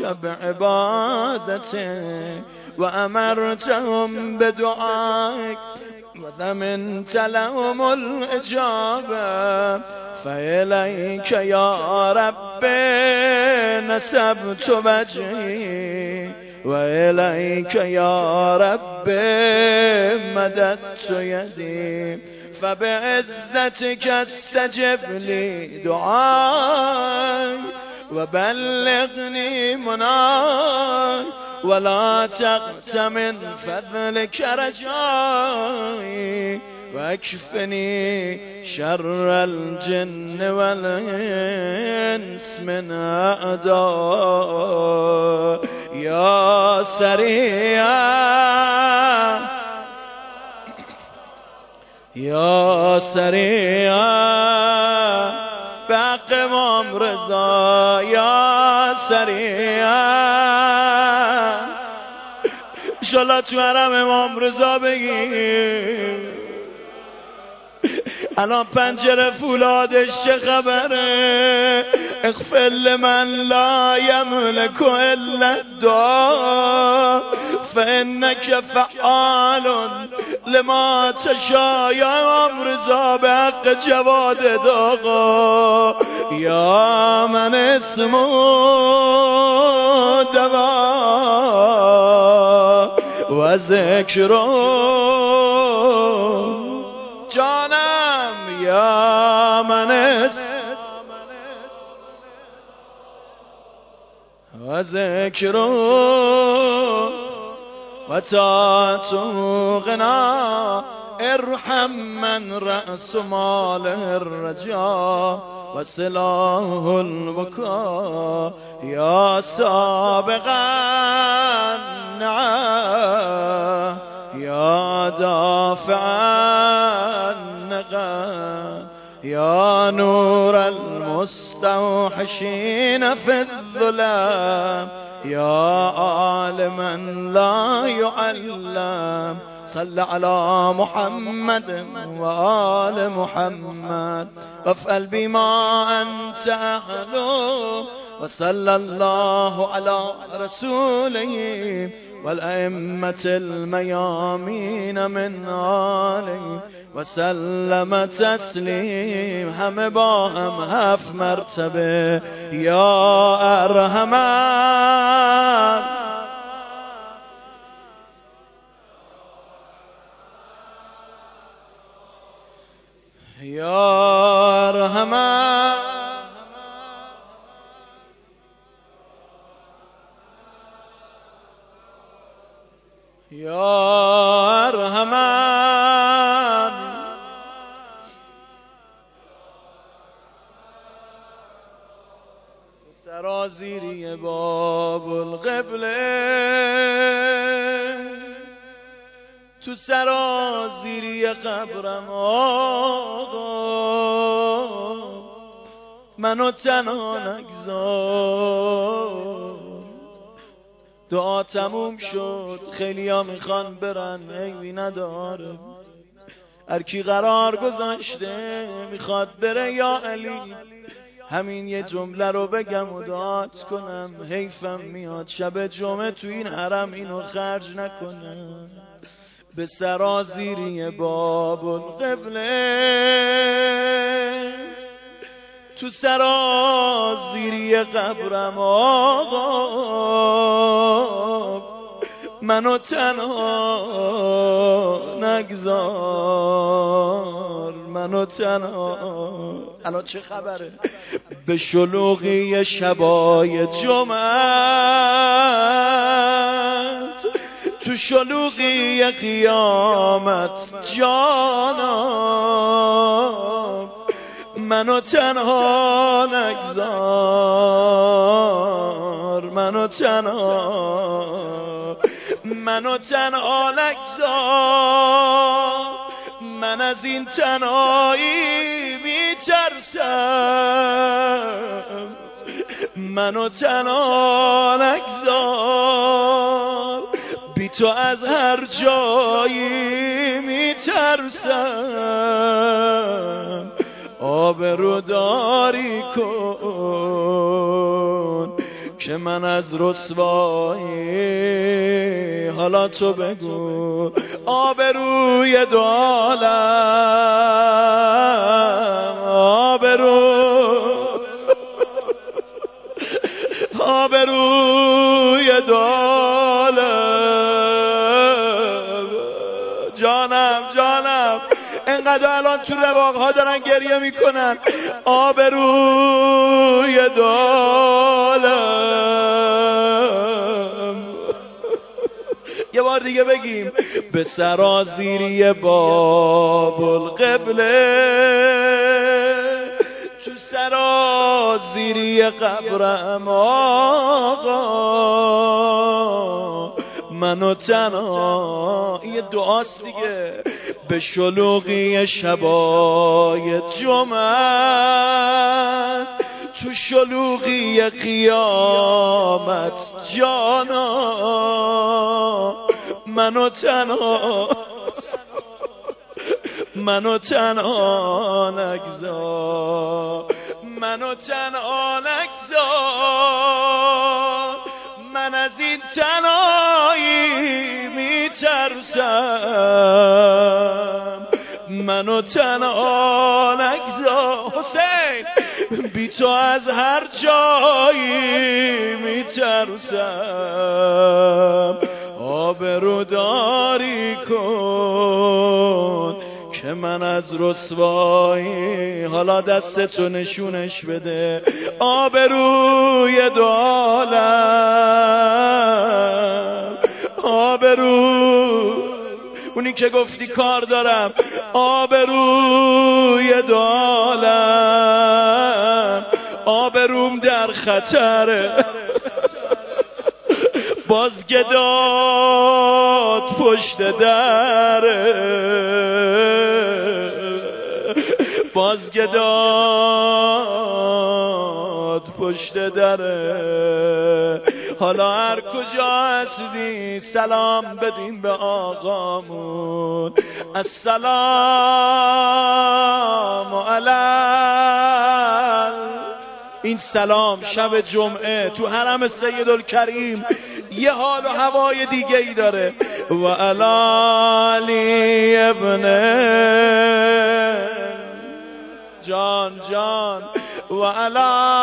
بعبادتك وأمرتهم بدعائك وضمنت لهم الإجابة فإليك يا رب نسبت وجهي وإليك يا رب مددت يدي فبعزتك استجب لي دعاي وبلغني مناي ولا تقت من فضلك رجائي واكفني شر الجن والإنس من أعداء يا سريع يا سريع بحق امام رضا يا سريع. انشالله تو حرم امام رضا بگیم الان پنجره فولادش چه خبره؟ اغفر لمن لا یملک الا الدعا فإنك فعال لما تشاء یا امرزا به حق جواد داغا یا من اسمو دوا و ذکرو جانم یا من اسم و ذکرو و تاتو غنا ارحم من رأس مال الرجا و سلاح البكاء یا سابقا یا دافعا نقا یا نور المستوحشين في الظلام یا عالما لا يعلم صل على محمد وآل محمد وافعل بما أنت أهله وصلى الله على رسوله والأئمة الميامين من آله وسلم تسلیم. همه با هم هفت مرتبه یا ارحمن یا ارحمن یا ارحمن سرازیری باب القبله تو سرازیری قبرم آقا منو تنها نگذار. دعا تموم شد خیلی ها میخوان برن عیبی نداره. هر کی قرار گذاشته میخواد بره یا علی همین یه جمله رو بگم و دعات کنم. حیفم میاد شب جمعه تو این حرم اینو خرج نکنم. به سرازیری باب القبله تو سرازیری قبرم آقا منو تنها نگذار. منو تنها الان چه خبره؟ به شلوغی شبای جمعت تو شلوغی قیامت جانم منو تنها نگذار. منو تنها منو تنها نگذار. من از این تنهایی میترسم. منو تنها نگذار. بی تو از هر جایی میترسم. آبروداری کن که من از رسوایی حالا تو بگو. آبروی دو عالم آبرو آبروی دو عالم جانم جانم اینقدر الان تو رواق ها دارن گریه میکنن. آبروی دو عالم یه بار دیگه بگیم. به سرازیری باب القبله تو سرازیری قبرم آقا منو تنها. یه دعاست دیگه. به شلوغی شبای جمعه تو شلوغی قیامت جانا منو تنها منو تنها نگذار. منو تنها نگذار. من از این تنهایی نترسم، منو تنها نگذار حسین، بی تو از هر جایی میترسم. آبروداری کن که من از رسوایی، حالا دستتو نشونش بده، آبروی دو عالم، آبرو اونی که گفتی کار دارم، آبروی دو عالم، آبروم در خطره، بازگداد پشت دره، بازگداد پشت دره. حالا هر کجا هستی سلام بدیم به آقامون، السلام علی. این سلام شب جمعه تو حرم سیدالکریم یه حال و هوای دیگه ای داره. و علی ابن جان جان و علی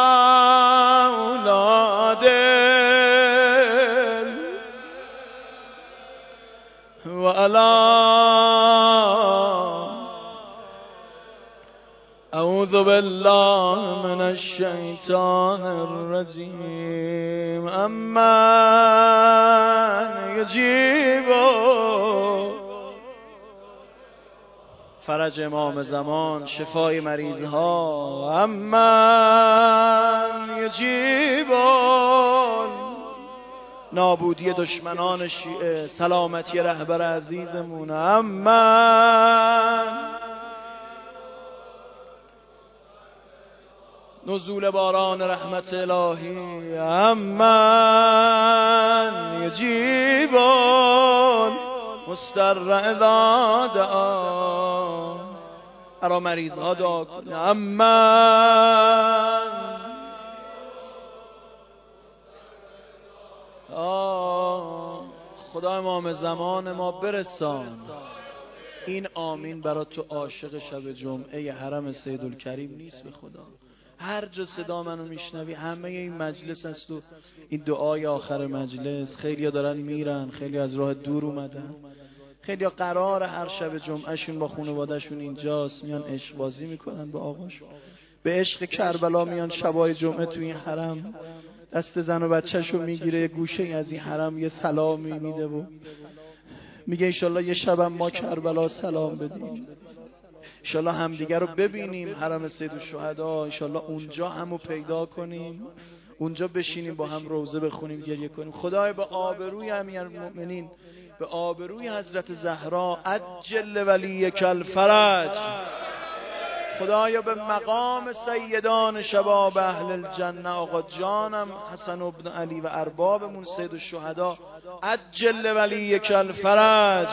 اولاده و علی اعوذ بالله من الشیطان الرجیم. امن یجیب فرج امام زمان، شفای مریض ها. امن یجیب نابودی دشمنان شیعه، سلامتی رهبر عزیزمون. امن نزول باران رحمت الهی. امن یجیب مسترع اذا دعا، برا مریض ها دعا کنه. امن خدا امام زمان ما برسان این آمین برا تو عاشق شب جمعه حرم سیدالکریم نیست به خدا. هر جا صدا منو میشنوی همه این مجلس است و این دعای آخر مجلس. خیلی ها دارن میرن، خیلی از راه دور اومدن، خیلی ها قرار هر شب جمعهشون با خانوادهشون اینجاست، میان عشق بازی میکنن با آقاشون، به عشق کربلا میان شبای جمعه تو این حرم، دست زن و بچهشو میگیره یه گوشه از این حرم یه سلامی میده و میگه انشالله یه شبم ما کربلا سلام بدیم، انشالله همدیگر رو ببینیم حرم سیدالشهدا، انشالله اونجا همو پیدا کنیم، اونجا بشینیم با هم روزه بخونیم گریه کنیم. خدای به آبروی امیرالمؤمنین، به آبروی حضرت زهرا، عجل ولیک الفرج، خدایا به مقام سیدان شباب اهل الجنه آقا جانم حسن ابن علی و اربابمون سیدالشهدا، عجل ولیک الفرج،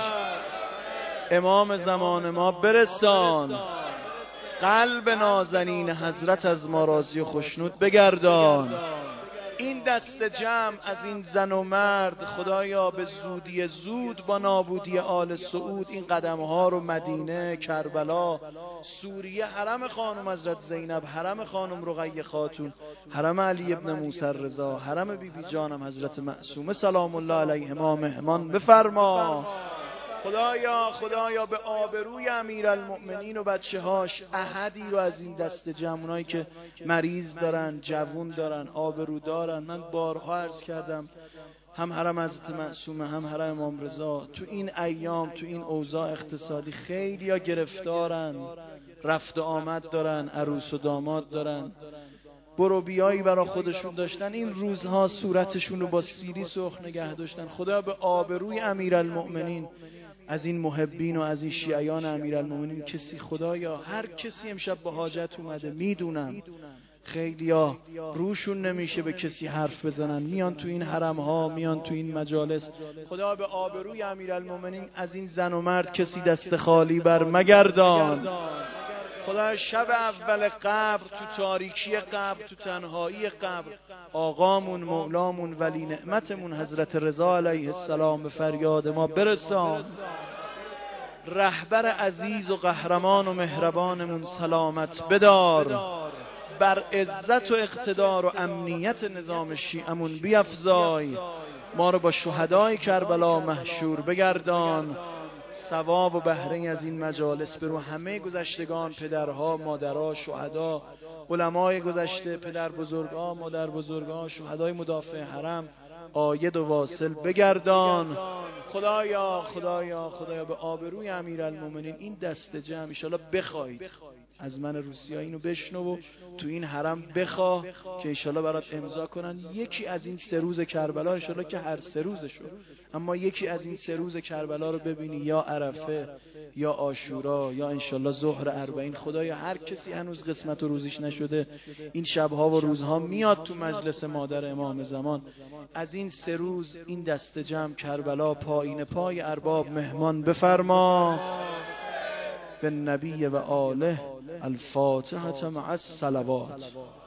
امام زمان ما برسان، قلب نازنین حضرت از ما راضی و خشنود بگردان. این دست جمع از این زن و مرد خدایا به زودی زود با نابودی آل سعود این قدمها رو مدینه، کربلا، سوریه، حرم خانم حضرت زینب، حرم خانم رقیه خاتون، حرم علی ابن موسی رضا، حرم بی بی جانم حضرت معصومه سلام الله علیهما مهمان بفرما. خدایا خدایا به آبروی امیرالمؤمنین و بچه هاش احدی رو از این دست جمعونایی که مریض دارن، جوون دارن، آبرو دارن. من بارها عرض کردم هم حرم حضرت معصومه هم حرم امام رضا تو این ایام تو این اوضاع اقتصادی خیلی ها گرفتارن، رفت و آمد دارن، عروس و داماد دارن، برو بیایی برا خودشون داشتن، این روزها صورتشون رو با سیری سرخ نگه داشتن. خدا به آبروی امیرالمؤمنین از این محبین و از این شیعیان امیرالمؤمنین کسی، خدایا هر کسی امشب با حاجت اومده، میدونم خیلیا روشون نمیشه به کسی حرف بزنن، میان تو این حرم ها، میان تو این مجالس. خدا به آبروی امیرالمؤمنین از این زن و مرد کسی دست خالی بر مگردان. خدا شب اول قبر، تو تاریکی قبر، تو تنهایی قبر، آقامون مولامون ولی نعمتمون حضرت رضا علیه السلام به فریاد ما برسان. رهبر عزیز و قهرمان و مهربانمون سلامت بدار. بر عزت و اقتدار و امنیت نظام شیعمون بیفزای. ما رو با شهدای کربلا محشور بگردان. ثواب و بهره از این مجالس برو همه گذشتگان، پدرها، مادرها، شهدا، علمای گذشته، پدر بزرگا، مادر بزرگا، شهدای مدافع حرم، عاید و واصل بگردان. خدایا خدایا خدایا به آبروی امیرالمومنین این دست جمع ان شاءالله بخواید از من روسیایی اینو بشنو و تو این حرم بخواه که ان شاءالله برات امضا کنن یکی از این سه روز کربلا، ان شاءالله که هر سه روزشو، اما یکی از این سه روز کربلا رو ببینی، یا عرفه یا عاشورا یا ان شاءالله ظهر اربعین. خدایا هر کسی هنوز قسمت و روزیش نشده این شبها و روزها میاد تو مجلس مادر امام زمان، از این سه روز این دست جمع کربلا پایین پای ارباب مهمان بفرما. به نبی و آله الفاتحه مع الصلوات.